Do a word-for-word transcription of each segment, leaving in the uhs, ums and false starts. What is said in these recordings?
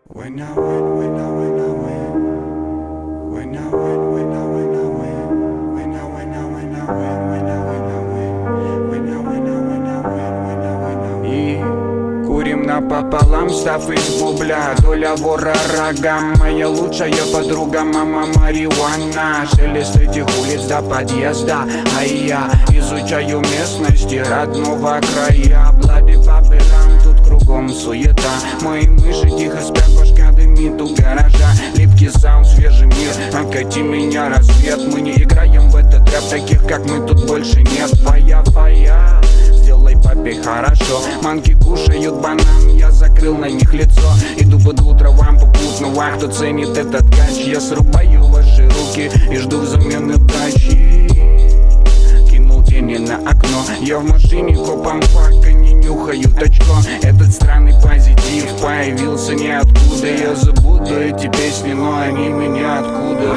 When I win, when I win, I win. When I win, when I win, I win. When I win, I win, I win. When I win, I win. When I win, I win, I win. When I win, I win. И курим напополам, став из бубля. Доля вора рогам, моя лучшая подруга, мама марихуана. Шелест этих улиц до подъезда, а я изучаю местности родного края. Блади папелам, тут кругом суета. Мои мыши тихо спят, башка дымит у гаража. Липкий саунд, свежий мир, окати меня рассвет. Мы не играем в этот рэп, таких как мы тут больше нет. Фая-фая, сделай папе хорошо. Манки кушают банан, я закрыл на них лицо. Иду под утро вам попутного, кто ценит этот кач. Я срубаю ваши руки и жду взамен удачи. Кинул тени на окно, я в машине копом фака не нюхают очко. Этот странный позитив появился ниоткуда. Я забуду эти песни, но они меня откуда.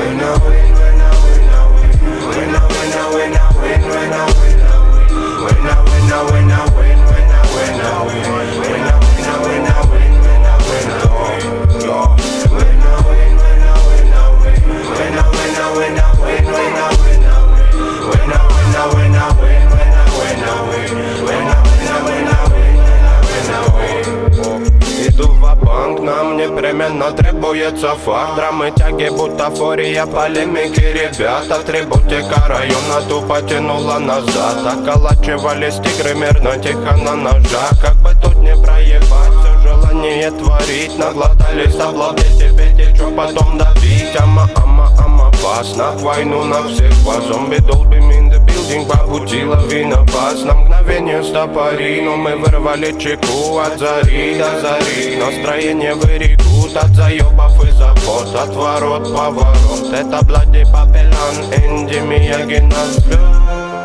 Иду ва-банк, нам непременно требуется факт. Драмы, тяги, бутафория, полемики. Ребята, атрибутика района тупо тянула назад. Околачивались тигры мирно, тихо на ножах. Как бы тут не проебать, все желание творить. Наглотались обладать и петь, и чё потом давить. Ама, ама, ама, пас на войну на всех вас. Зомби, долби, мин, билдинг, по пути лавина пас. На мгновение стопори, но мы вырвали чеку от зари до зари. Настроение вырегут от заебов и забот. От ворот поворот, это блади папелан. Энди Мияги на взлёт,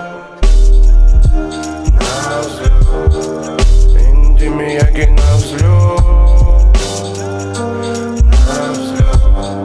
на взлёт. Энди Мияги на взлёт, на взлёт.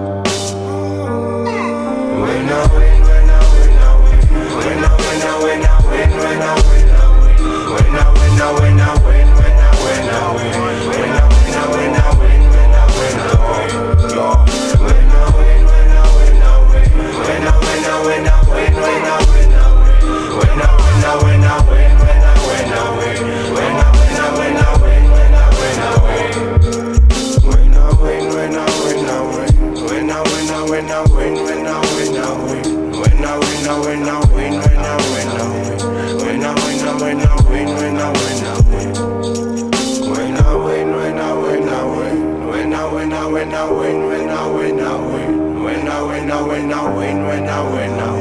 When I win, when I win, I win. When I win, I win, I win. When I win, I win. When I win, I win, I win. When I win, I win. When I win, I win, I win. When I win, I win. When I win, when I win, I win. When I win, I win, I win. When I win, I win. When I win, I win, I win. When I win, I win. When I win, I win, I win. When I win, I win. When I win, when I win, I win. When I win, I win, I win. When I win, I win. When I win, I win, I win. When I win, I win. When I win, I win, I win. When I win, I win. When I win, when I win, I win. When I win, I win, I win. When I win, I win. When I win, I win, I win. When I win, I win.